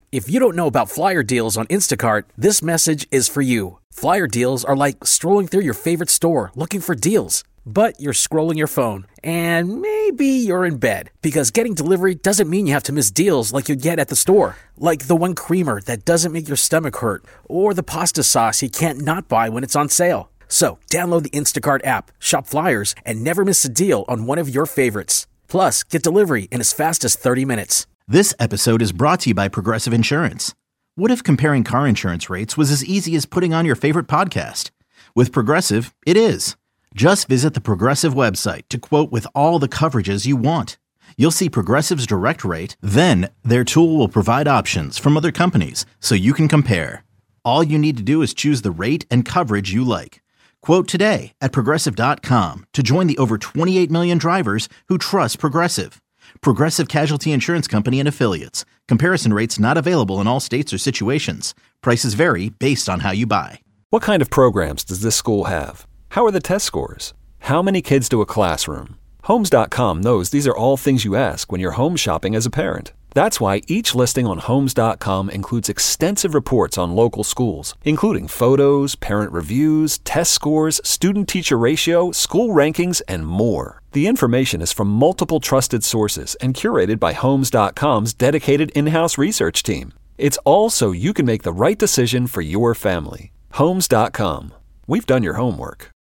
If you don't know about flyer deals on Instacart, this message is for you. Flyer deals are like strolling through your favorite store looking for deals. But you're scrolling your phone, and maybe you're in bed, because getting delivery doesn't mean you have to miss deals like you get at the store. Like the one creamer that doesn't make your stomach hurt, or the pasta sauce you can't not buy when it's on sale. So download the Instacart app, shop flyers, and never miss a deal on one of your favorites. Plus, get delivery in as fast as 30 minutes. This episode is brought to you by Progressive Insurance. What if comparing car insurance rates was as easy as putting on your favorite podcast? With Progressive, it is. Just visit the Progressive website to quote with all the coverages you want. You'll see Progressive's direct rate, then their tool will provide options from other companies so you can compare. All you need to do is choose the rate and coverage you like. Quote today at Progressive.com to join the over 28 million drivers who trust Progressive. Progressive Casualty Insurance Company and Affiliates. Comparison rates not available in all states or situations. Prices vary based on how you buy. What kind of programs does this school have? How are the test scores? How many kids do a classroom? Homes.com knows these are all things you ask when you're home shopping as a parent. That's why each listing on Homes.com includes extensive reports on local schools, including photos, parent reviews, test scores, student-teacher ratio, school rankings, and more. The information is from multiple trusted sources and curated by Homes.com's dedicated in-house research team. It's all so you can make the right decision for your family. Homes.com. We've done your homework.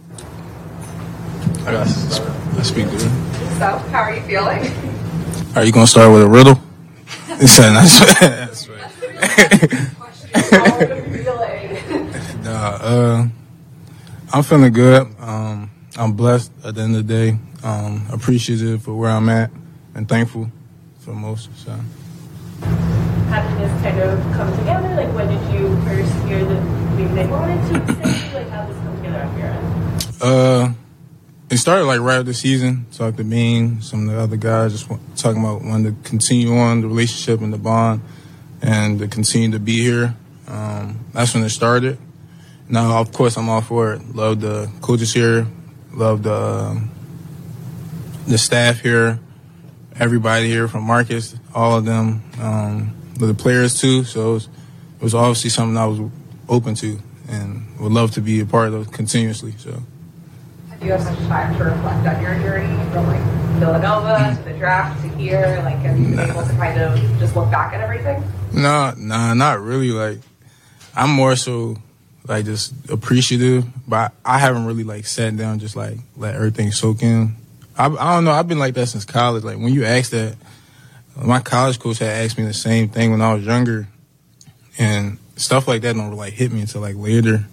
I got to speak to you. So, how are you feeling? Are you going to start with a riddle? He said, that's right. How are you feeling? I'm feeling good. I'm blessed at the end of the day. Appreciative for where I'm at and thankful for most. So. How did this kind of come together? Like, when did you first hear that maybe they wanted to extend you? Like, how did this come together on your end? It started like right after the season. Talked to Bean, some of the other guys, just talking about wanting to continue on the relationship and the bond and to continue to be here. That's when it started. Now, of course, I'm all for it. Love the coaches here. Love the staff here. Everybody here from Marcus, all of them. The players too. So it was obviously something I was open to and would love to be a part of continuously. So. Do you have some time to reflect on your journey from like Villanova to the draft to here? Like, have you been able to kind of just look back at everything? No, not really. Like, I'm more so like just appreciative, but I haven't really like sat down just like let everything soak in. I don't know. I've been like that since college. Like when you ask that, my college coach had asked me the same thing when I was younger, and stuff like that don't like hit me until like later.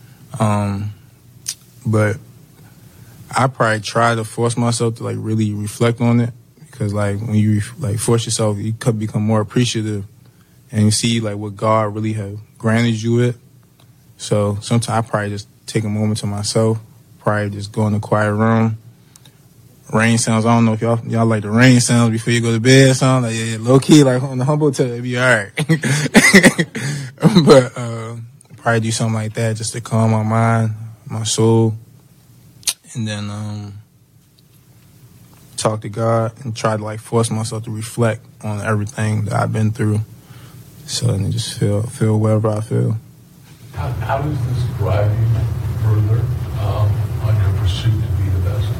But I probably try to force myself to like really reflect on it, because like when you like force yourself, you could become more appreciative and you see like what God really have granted you with. So sometimes I probably just take a moment to myself, probably just go in a quiet room. Rain sounds, I don't know if y'all like the rain sounds before you go to bed or something. Like, yeah, low key, like on the humble tell it'd be all right. But probably do something like that just to calm my mind, my soul. And then talk to God and try to like force myself to reflect on everything that I've been through. So and just feel whatever I feel. How does this drive you further on your pursuit to be the best?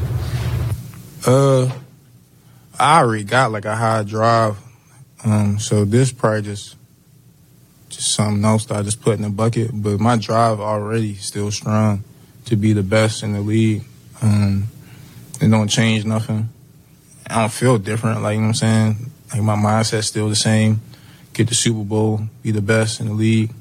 I already got like a high drive. So this probably just something else that I just put in the bucket. But my drive already still strong to be the best in the league. It don't change nothing. I don't feel different, like, you know what I'm saying? Like, my mindset's still the same. Get the Super Bowl, be the best in the league.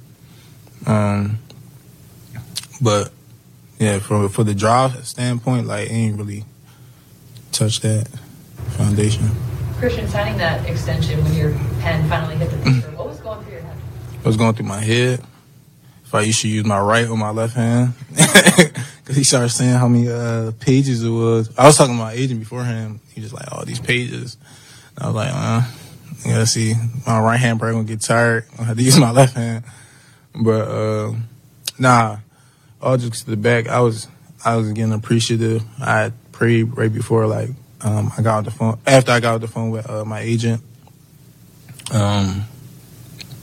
But, yeah, for the drive standpoint, like, it ain't really touched that foundation. Christian, signing that extension when your pen finally hit the paper, what was going through your head? What was going through my head? If I used to use my right or my left hand. Because he started saying how many pages it was. I was talking to my agent beforehand. He was like, oh, these pages. And I was like, yeah, see, my right hand probably going to get tired. I have to use my left hand. But, all just to the back, I was getting appreciative. I had prayed right before, like, I got off the phone. After I got off the phone with my agent,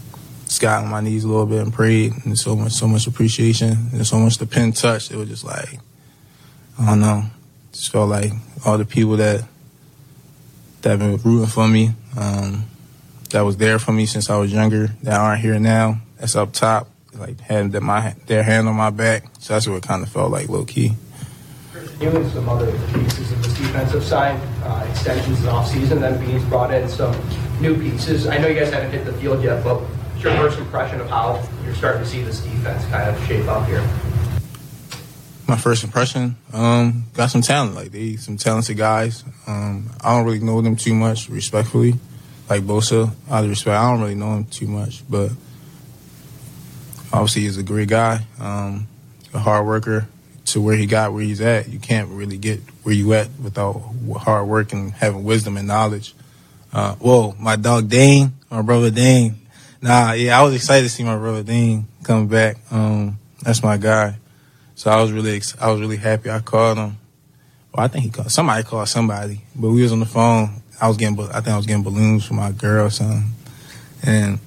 just got on my knees a little bit and prayed, and so much appreciation, and so much the pen touched. It was just like, I don't know, just felt like all the people that have been rooting for me, that was there for me since I was younger, that aren't here now, that's up top, like having their hand on my back. So that's what it kind of felt like, low key. You and some other pieces of this defensive side, extensions in off-season, then Beans brought in some new pieces. I know you guys haven't hit the field yet, but what's your first impression of how you're starting to see this defense kind of shape up here? My first impression, got some talent. Like, some talented guys. I don't really know them too much, respectfully. Like Bosa, out of respect, I don't really know him too much, but obviously he's a great guy, a hard worker. To where he got where he's at, you can't really get where you at without hard work and having wisdom and knowledge. My dog Dane, my brother Dane. I was excited to see my brother Dane come back. That's my guy. So I was really happy. I called him. Well, I think somebody called somebody, but we was on the phone. I think I was getting balloons for my girl or something, and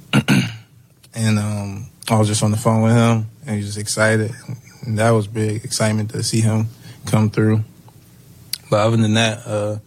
I was just on the phone with him, and he was just excited. And that was big excitement to see him come through. But other than that,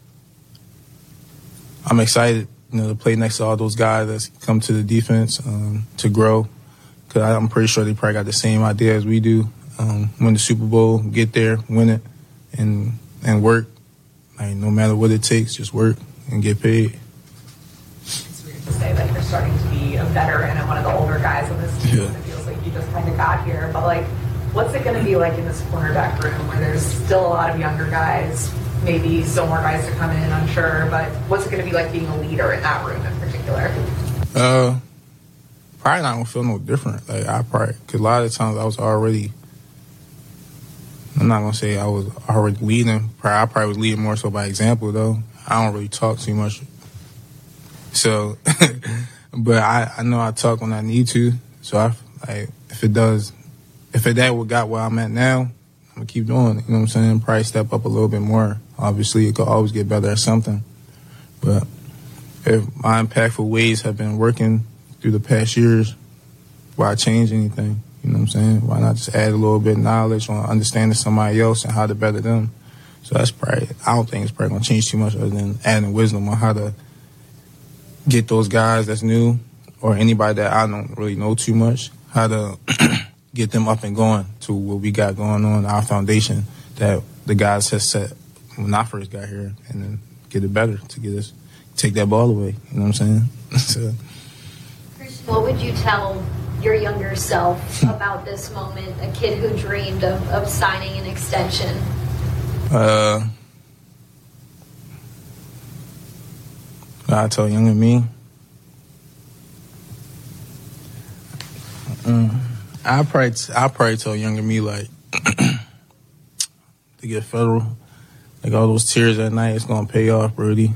I'm excited, to play next to all those guys that's come to the defense to grow. Because I'm pretty sure they probably got the same idea as we do. Win the Super Bowl, get there, win it, and work. Like, no matter what it takes, just work and get paid. It's weird to say that you're starting to be a veteran and one of the older guys on this team. Yeah. It feels like you just kind of got here. But, like, what's it going to be like in this cornerback room where there's still a lot of younger guys, maybe still more guys to come in, I'm sure, but what's it going to be like being a leader in that room in particular? Probably not going to feel no different. Like, because a lot of the times I'm not going to say I was already leading. I probably was leading more so by example, though. I don't really talk too much. So, but I know I talk when I need to. So, if that got where I'm at now, I'm going to keep doing it. You know what I'm saying? Probably step up a little bit more. Obviously, it could always get better at something. But if my impactful ways have been working through the past years, why change anything? You know what I'm saying? Why not just add a little bit of knowledge on understanding somebody else and how to better them? So I don't think it's probably going to change too much other than adding wisdom on how to get those guys that's new or anybody that I don't really know too much, how to get them up and going to what we got going on, our foundation that the guys have set when I first got here, and then get it better to take that ball away. You know what I'm saying? So. Christian, what would you tell your younger self about this moment, a kid who dreamed of signing an extension? I tell younger me, I probably tell younger me, like, to get federal, like, all those tears at night, it's gonna pay off, Brody.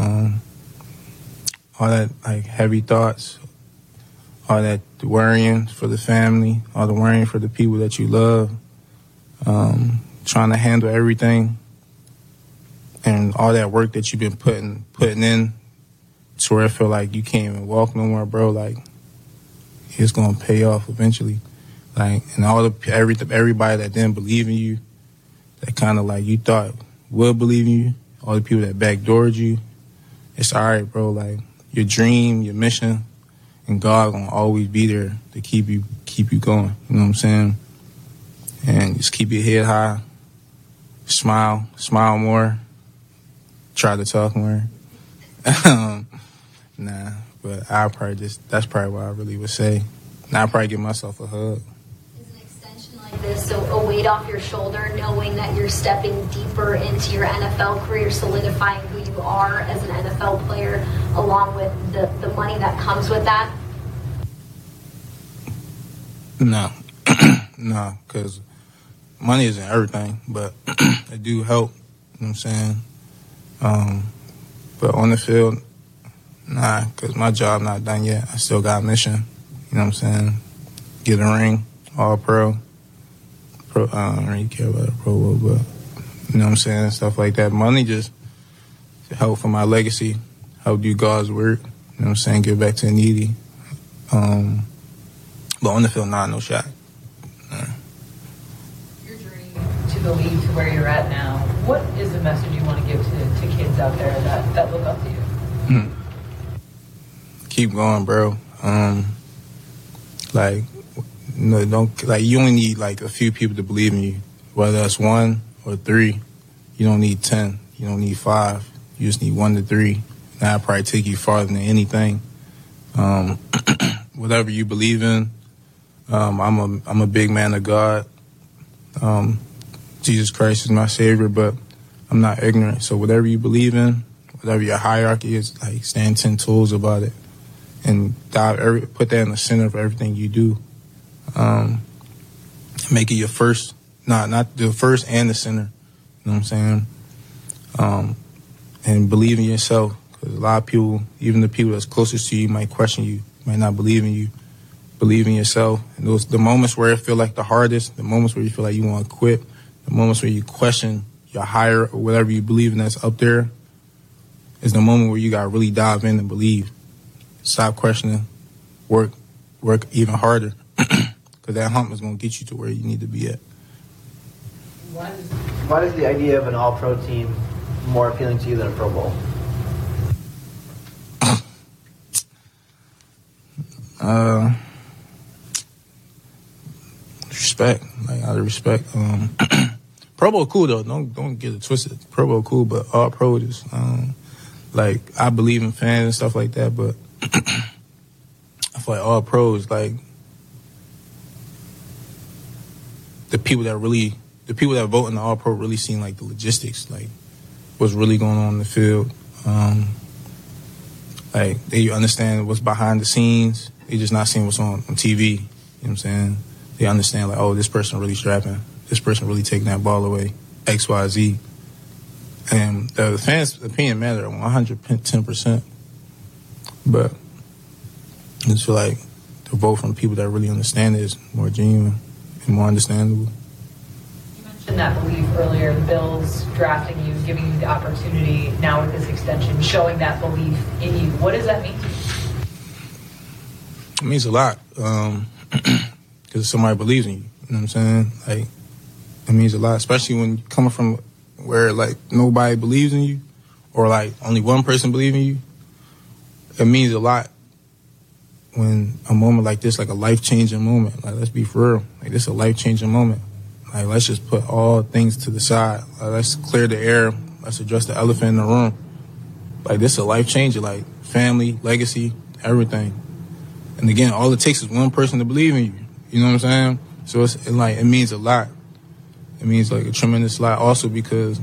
All that, like, heavy thoughts, all that worrying for the family, all the worrying for the people that you love, trying to handle everything, and all that work that you've been putting in to where I feel like you can't even walk no more, bro. Like, it's gonna pay off eventually. Like, and everybody that didn't believe in you, that kind of like you thought would believe in you, all the people that backdoored you, it's all right, bro. Like, your dream, your mission, and God gonna always be there to keep you going. You know what I'm saying? And just keep your head high, smile more, try to talk more. But that's probably what I really would say. And I'd probably give myself a hug. Is an extension like this so a weight off your shoulder, knowing that you're stepping deeper into your NFL career, solidifying who you are as an NFL player, along with the money that comes with that? No. No, because money isn't everything, but it do help. You know what I'm saying? But on the field, nah, because my job not done yet. I still got a mission. You know what I'm saying? Get a ring, all pro. I don't really care about a Pro Bowl, but you know what I'm saying? Stuff like that. Money just help for my legacy, help do God's work. You know what I'm saying? Give back to the needy. But on the field, no shot. Your journey to the league to where you're at now, what is the message you want to give to kids out there that look up to you? Keep going, bro. You only need like a few people to believe in you, whether that's 1 or 3. You don't need 10. You don't need 5. You just need 1 to 3. That'll probably take you farther than anything. Whatever you believe in, I'm a big man of God. Jesus Christ is my Savior, but I'm not ignorant. So whatever you believe in, whatever your hierarchy is, like stand 10 toes about it, and put that in the center of everything you do. Make it your first, not the first and the center. You know what I'm saying? And believe in yourself, because a lot of people, even the people that's closest to you, might question you, might not believe in you. Believe in yourself. And the moments where it feel like the hardest, the moments where you feel like you want to quit, the moments where you question your higher or whatever you believe in that's up there, is the moment where you got to really dive in and believe. Stop questioning. Work even harder. Because that hump is going to get you to where you need to be at. Why is the idea of an all-pro team more appealing to you than a Pro Bowl? Respect. Like, out of respect. Pro Bowl cool, though. Don't get it twisted. Pro Bowl cool, but all pro is, like, I believe in fans and stuff like that, but I feel like all pros, like, the people that vote in the all pro really seem like the logistics, like what's really going on in the field. Like, they understand what's behind the scenes. They just not seeing what's on TV. You know what I'm saying? They understand, like, oh, this person really strapping. This person really taking that ball away. X, Y, Z. And the fans' opinion matter 110%. But I just feel like the vote from people that really understand it is more genuine and more understandable. You mentioned that belief earlier, the Bills drafting you, giving you the opportunity, now with this extension, showing that belief in you. What does that mean to you? It means a lot, because somebody believes in you. You know what I'm saying? Like, it means a lot, especially when you're coming from where, like, nobody believes in you, or, like, only one person believes in you. It means a lot when a moment like this, like a life-changing moment, like, let's be for real. Like, this is a life-changing moment. Like, let's just put all things to the side. Like, let's clear the air. Let's address the elephant in the room. Like, this is a life-changer, like, family, legacy, everything. And again, all it takes is one person to believe in you. You know what I'm saying? So it means a lot. It means, like, a tremendous lot also because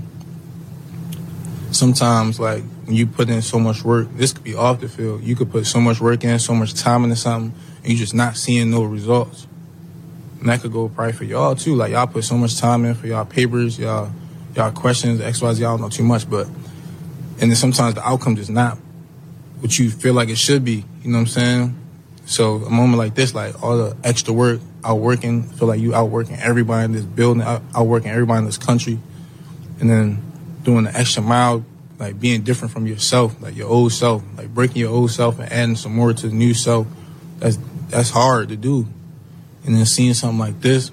sometimes, like, when you put in so much work, this could be off the field. You could put so much work in, so much time into something, and you're just not seeing no results. And that could go probably for y'all, too. Like, y'all put so much time in for y'all papers, y'all questions, XYZ, y'all don't know too much. And then sometimes the outcome is not what you feel like it should be. You know what I'm saying? So a moment like this, like, all the extra work, outworking, feel like you outworking everybody in this building, outworking everybody in this country, and then doing the extra mile, like, being different from yourself, like your old self, like breaking your old self and adding some more to the new self. That's hard to do. And then seeing something like this,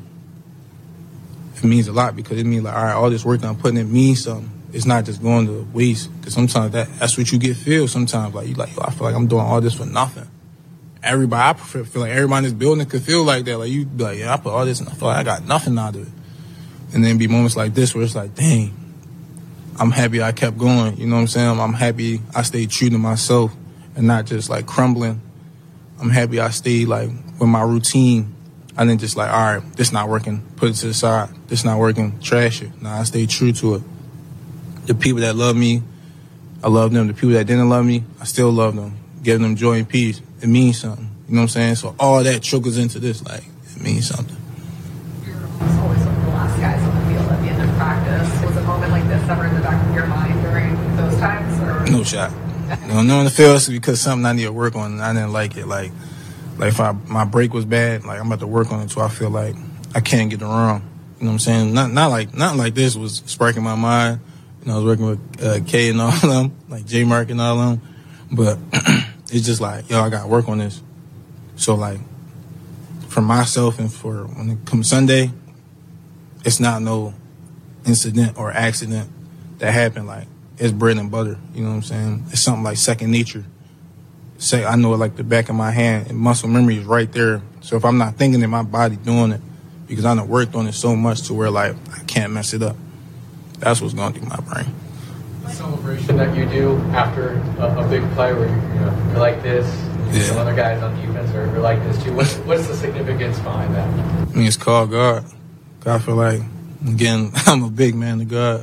it means a lot because it means, like, all right, all this work that I'm putting in means something. It's not just going to waste. Because sometimes that's what you feel sometimes. Like, you like, yo, I feel like I'm doing all this for nothing. I feel like everybody in this building could feel like that. Like, you be like, yeah, I put all this and I feel like I got nothing out of it. And then be moments like this where it's like, dang, I'm happy I kept going. You know what I'm saying? I'm happy I stayed true to myself and not just, like, crumbling. I'm happy I stayed, like, with my routine. I didn't just, like, all right, this not working, put it to the side. This not working, trash it. Nah, I stayed true to it. The people that love me, I love them. The people that didn't love me, I still love them. Giving them joy and peace. It means something. You know what I'm saying? So all that trickles into this. Like, it means something. You're always one of the last guys on the field at the end of practice. Was a moment like this ever in the back of your mind during those times? Or? No shot. No, in the field because something I need to work on and I didn't like it. Like if my break was bad, like, I'm about to work on it so I feel like I can't get it wrong. You know what I'm saying? Nothing like this was sparking my mind. You know, I was working with K and all of them, like J Mark and all of them. But it's just like, yo, I got to work on this. So, like, for myself and for when it comes Sunday, it's not no incident or accident that happened. Like, it's bread and butter. You know what I'm saying? It's something like second nature. I know it like the back of my hand, and muscle memory is right there. So if I'm not thinking it, my body doing it, because I done worked on it so much to where, like, I can't mess it up. That's what's going through my brain. The celebration that you do after a big play where you're like this, some other guys on defense are like this too. What's the significance behind that? I mean, it's called God. I feel like, again, I'm a big man to God.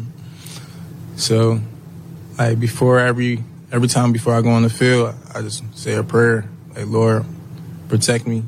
So, like, before every time before I go on the field, I just say a prayer. Like, Lord, protect me.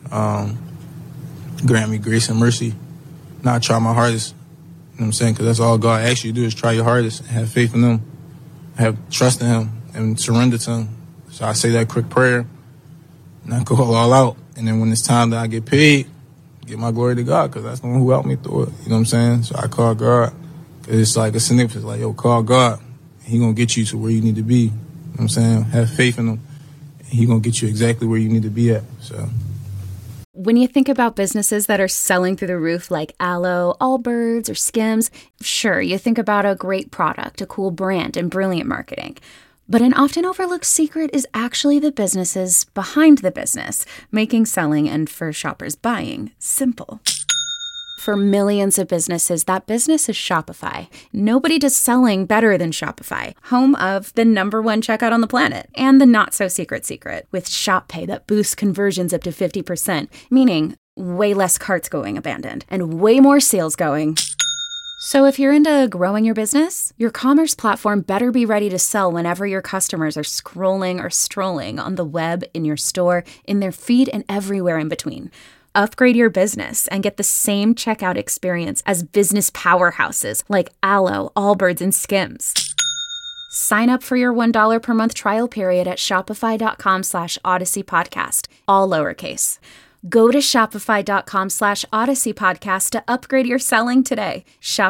Grant me grace and mercy. Not try my hardest. You know what I'm saying? Because that's all God asks you to do is try your hardest and have faith in Him, have trust in Him, and surrender to Him. So I say that quick prayer, and I go all out. And then when it's time that I get paid, give my glory to God, because that's the one who helped me through it. You know what I'm saying? So I call God. Because it's like a significance. Like, yo, call God. He going to get you to where you need to be. You know what I'm saying? Have faith in Him. And He going to get you exactly where you need to be at. So. When you think about businesses that are selling through the roof like Aloe, Allbirds, or Skims, sure, you think about a great product, a cool brand, and brilliant marketing. But an often overlooked secret is actually the businesses behind the business, making selling and, for shoppers, buying simple. For millions of businesses, that business is Shopify. Nobody does selling better than Shopify, home of the #1 checkout on the planet, and the not-so-secret secret, with Shop Pay that boosts conversions up to 50%, meaning way less carts going abandoned, and way more sales going. So if you're into growing your business, your commerce platform better be ready to sell whenever your customers are scrolling or strolling on the web, in your store, in their feed, and everywhere in between. Upgrade your business and get the same checkout experience as business powerhouses like Aloe, Allbirds, and Skims. Sign up for your $1 per month trial period at shopify.com/Odyssey Podcast, all lowercase. Go to shopify.com/Odyssey Podcast to upgrade your selling today.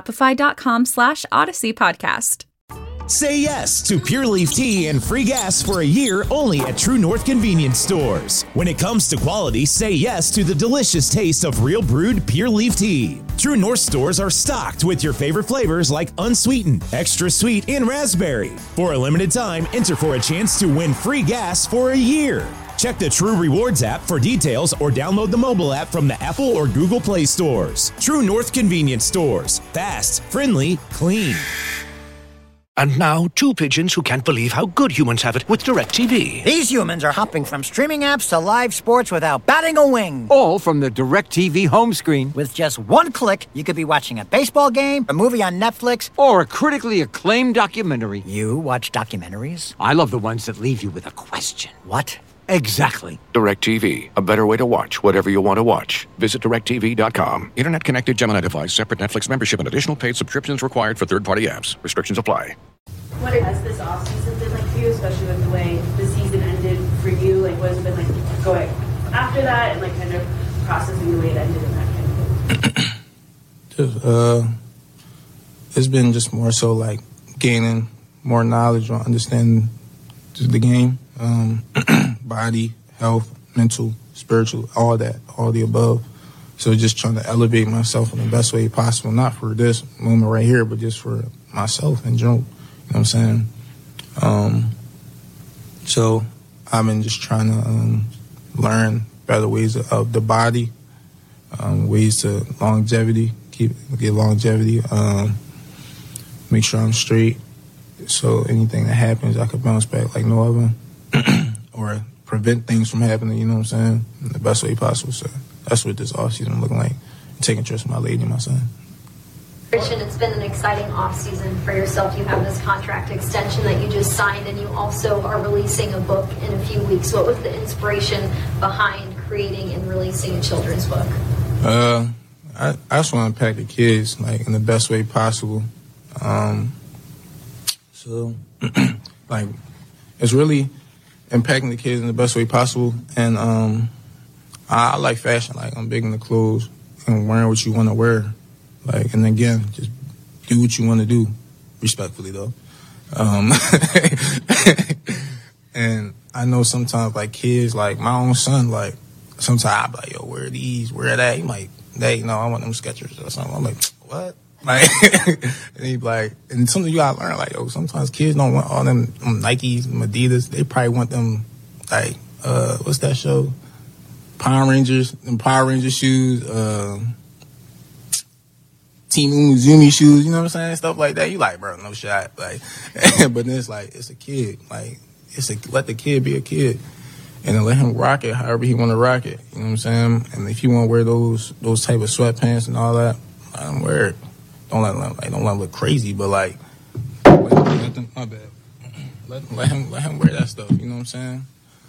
Shopify.com/Odyssey Podcast. Say yes to Pure Leaf Tea and free gas for a year only at True North Convenience Stores. When it comes to quality, say yes to the delicious taste of real brewed Pure Leaf Tea. True North stores are stocked with your favorite flavors like unsweetened, extra sweet, and raspberry. For a limited time, enter for a chance to win free gas for a year. Check the True Rewards app for details or download the mobile app from the Apple or Google Play stores. True North Convenience Stores. Fast, friendly, clean. And now, two pigeons who can't believe how good humans have it with DirecTV. These humans are hopping from streaming apps to live sports without batting a wing. All from the DirecTV home screen. With just one click, you could be watching a baseball game, a movie on Netflix, or a critically acclaimed documentary. You watch documentaries? I love the ones that leave you with a question. What? Exactly. DirecTV, a better way to watch whatever you want to watch. Visit DirecTV.com. Internet connected Gemini device, separate Netflix membership, and additional paid subscriptions required for third-party apps. Restrictions apply. What has this off-season been like for you, especially with the way the season ended for you? Like, what has it been like going after that and, like, kind of processing the way it ended and that kind of thing? It's been just more so, like, gaining more knowledge or understanding the game. Body, health, mental, spiritual, all that, all the above. So just trying to elevate myself in the best way possible, not for this moment right here, but just for myself in general. You know what I'm saying? So I've been just trying to learn better ways of the body, ways to longevity, get longevity, make sure I'm straight. So anything that happens, I could bounce back like no other. Or prevent things from happening, you know what I'm saying, in the best way possible. So that's what this offseason looking like. Taking trips with my lady and my son. Christian, it's been an exciting offseason for yourself. You have this contract extension that you just signed, and you also are releasing a book in a few weeks. What was the inspiration behind creating and releasing a children's book? I just want to impact the kids, like, in the best way possible. So, like, it's really impacting the kids in the best way possible. And I like fashion. Like, I'm big into clothes and wearing what you want to wear. Like, and again, just do what you want to do, respectfully though. And I know sometimes, like, kids, like, my own son, like, sometimes I be like, yo, where are these? Where are that? He like, Dad, no, I want them Skechers or something. I'm like, what? Like, and he be like, and something you gotta learn, like, yo, sometimes kids don't want all them Nikes, Adidas. They probably want them, like, what's that show? Power Rangers, them Power Ranger shoes, Team Umizoomi shoes, you know what I'm saying? Stuff like that. You like, bro, no shot. Like, but then it's like, it's a kid. Like, let the kid be a kid. And then let him rock it however he want to rock it. You know what I'm saying? And if you want to wear those type of sweatpants and all that, let him wear it. Don't let him look crazy, but like, let them, my bad. Let him wear that stuff. You know what I'm saying?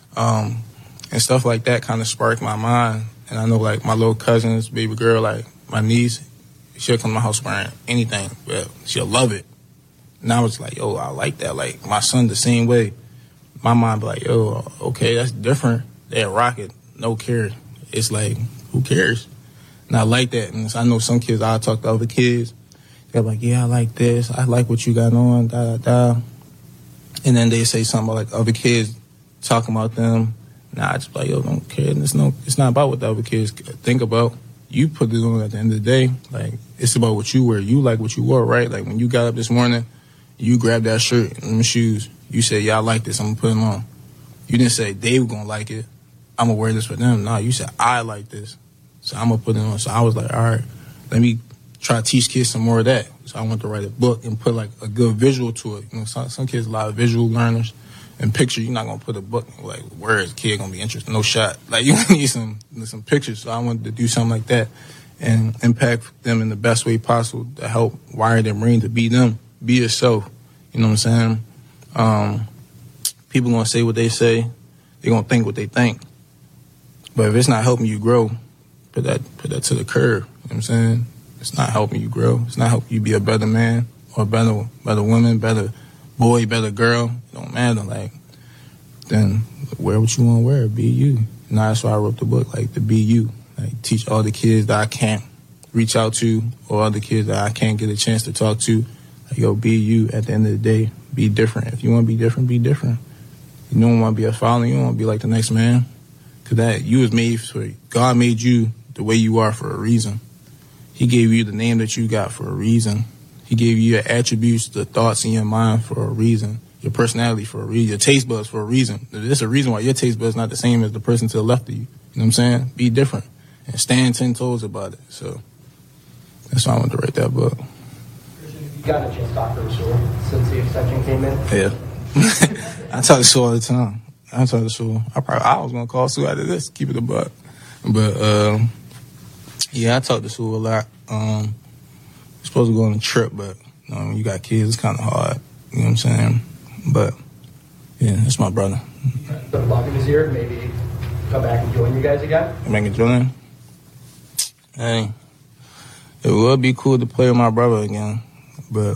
And stuff like that kind of sparked my mind. And I know, like, my little cousin's baby girl, like my niece, she'll come to my house wearing anything, but she'll love it. And I was like, yo, I like that. Like, my son the same way. My mind be like, yo, okay, that's different. They'll rock it, no care. It's like, who cares? And I like that. And I know some kids, I'll talk to other kids. They're like, yeah, I like this. I like what you got on, da-da-da. And then they say something about, like, other kids talking about them. Nah, I just be like, yo, don't care. And it's not about what the other kids think about. You put it on at the end of the day. Like, it's about what you wear. You like what you wore, right? Like, when you got up this morning, you grabbed that shirt and them shoes. You said, yeah, I like this. I'm going to put them on. You didn't say, they were going to like it. I'm going to wear this for them. No, you said, I like this. So I'm going to put it on. So I was like, all right, let me try to teach kids some more of that. So I went to write a book and put, like, a good visual to it. You know, some kids are a lot of visual learners. And picture, you're not going to put a book, like, where is a kid going to be interested? No shot. Like, you need some pictures. So I wanted to do something like that and impact them in the best way possible to help wire their brain to be them, be yourself. You know what I'm saying? People going to say what they say. They're going to think what they think. But if it's not helping you grow, put that to the curb. You know what I'm saying? It's not helping you grow. It's not helping you be a better man or a better woman, better boy, better girl. It don't matter. Like, then wear what you want to wear. Be you. And that's why I wrote the book, like, to be you. Like, teach all the kids that I can't reach out to or other kids that I can't get a chance to talk to. Like, yo, be you at the end of the day. Be different. If you want to be different, be different. You don't want to be a follower. You don't want to be like the next man. Because that, you was made for, God made you the way you are for a reason. He gave you the name that you got for a reason. He gave you your attributes, the thoughts in your mind for a reason. Your personality for a reason. Your taste buds for a reason. There's a reason why your taste buds not the same as the person to the left of you. You know what I'm saying? Be different. And stand 10 toes about it. So that's why I wanted to write that book. You got a chance to talk to Rasul since the extension came in? Yeah. I talk to Sue all the time. I was going to call Sue after this, keep it a buck. But, yeah, I talk to Sue a lot. We're supposed to go on a trip, but when you got kids, it's kind of hard. You know what I'm saying? But, yeah, that's my brother. The luck of his year, maybe come back and join you guys again? Make a join? Hey, it would be cool to play with my brother again, but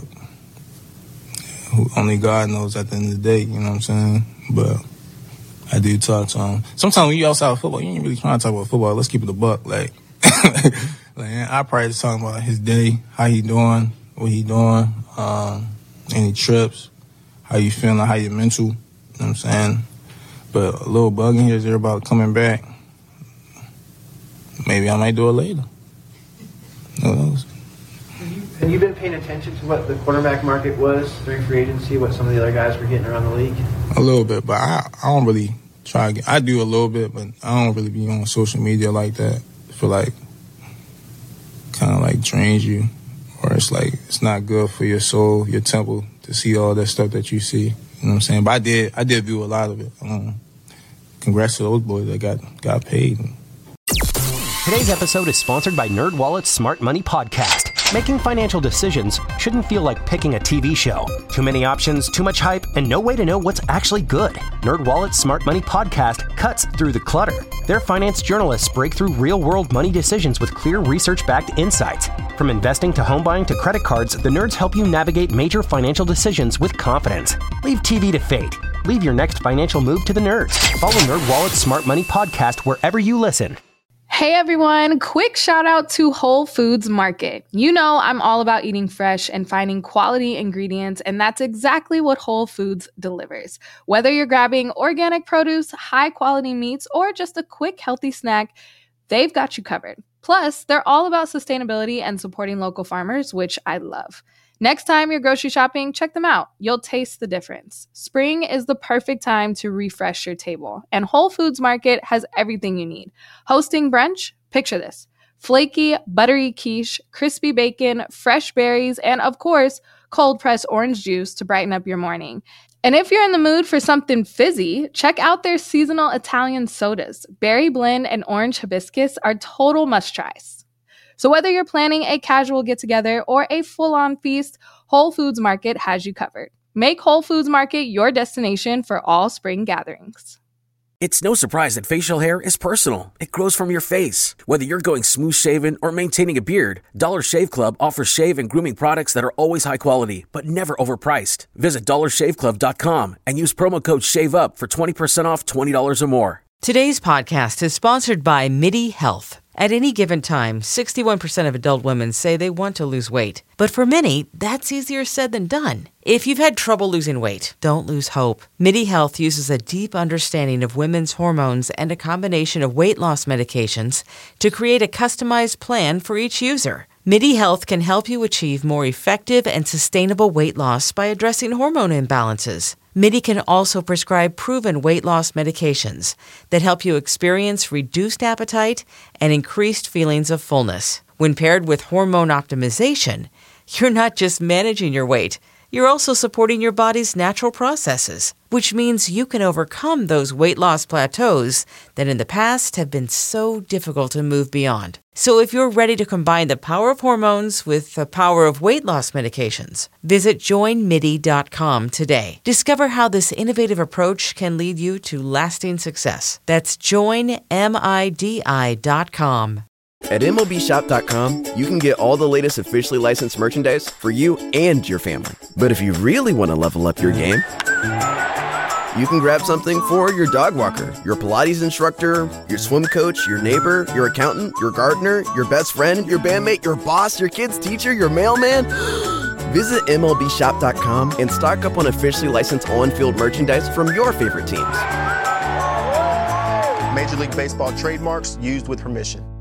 only God knows at the end of the day, you know what I'm saying? But I do talk to him. Sometimes when you outside of football, you ain't really trying to talk about football. Let's keep it a buck. Like I probably just talking about his day, how he doing, what he doing, any trips, how you feeling, how you mental, you know what I'm saying? But a little bug in here is there about coming back. Maybe I might do it later. Who knows? Have you been paying attention to what the quarterback market was during free agency, what some of the other guys were getting around the league? A little bit, but I don't really try. I do a little bit, but I don't really be on social media like that. I feel like kind of like drains you, or it's like it's not good for your soul, your temple, to see all that stuff that you see. You know what I'm saying? But I did view a lot of it. Congrats to those boys that got paid. Today's episode is sponsored by NerdWallet's Smart Money Podcast. Making financial decisions shouldn't feel like picking a TV show. Too many options, too much hype, and no way to know what's actually good. NerdWallet's Smart Money Podcast cuts through the clutter. Their finance journalists break through real-world money decisions with clear research-backed insights. From investing to home buying to credit cards, the nerds help you navigate major financial decisions with confidence. Leave TV to fate. Leave your next financial move to the nerds. Follow NerdWallet's Smart Money Podcast wherever you listen. Hey everyone, quick shout out to Whole Foods Market. You know I'm all about eating fresh and finding quality ingredients, and that's exactly what Whole Foods delivers. Whether you're grabbing organic produce, high quality meats, or just a quick healthy snack, they've got you covered. Plus, they're all about sustainability and supporting local farmers, which I love. Next time you're grocery shopping, check them out. You'll taste the difference. Spring is the perfect time to refresh your table, and Whole Foods Market has everything you need. Hosting brunch? Picture this. Flaky, buttery quiche, crispy bacon, fresh berries, and of course, cold-pressed orange juice to brighten up your morning. And if you're in the mood for something fizzy, check out their seasonal Italian sodas. Berry blend and orange hibiscus are total must-tries. So whether you're planning a casual get-together or a full-on feast, Whole Foods Market has you covered. Make Whole Foods Market your destination for all spring gatherings. It's no surprise that facial hair is personal. It grows from your face. Whether you're going smooth-shaven or maintaining a beard, Dollar Shave Club offers shave and grooming products that are always high quality, but never overpriced. Visit dollarshaveclub.com and use promo code SHAVEUP for 20% off $20 or more. Today's podcast is sponsored by MIDI Health. At any given time, 61% of adult women say they want to lose weight. But for many, that's easier said than done. If you've had trouble losing weight, don't lose hope. MIDI Health uses a deep understanding of women's hormones and a combination of weight loss medications to create a customized plan for each user. MIDI Health can help you achieve more effective and sustainable weight loss by addressing hormone imbalances. MIDI can also prescribe proven weight loss medications that help you experience reduced appetite and increased feelings of fullness. When paired with hormone optimization, you're not just managing your weight, you're also supporting your body's natural processes, which means you can overcome those weight loss plateaus that in the past have been so difficult to move beyond. So if you're ready to combine the power of hormones with the power of weight loss medications, visit joinmidi.com today. Discover how this innovative approach can lead you to lasting success. That's joinmidi.com. At MLBshop.com, you can get all the latest officially licensed merchandise for you and your family. But if you really want to level up your game, you can grab something for your dog walker, your Pilates instructor, your swim coach, your neighbor, your accountant, your gardener, your best friend, your bandmate, your boss, your kid's teacher, your mailman. Visit MLBshop.com and stock up on officially licensed on-field merchandise from your favorite teams. Major League Baseball trademarks used with permission.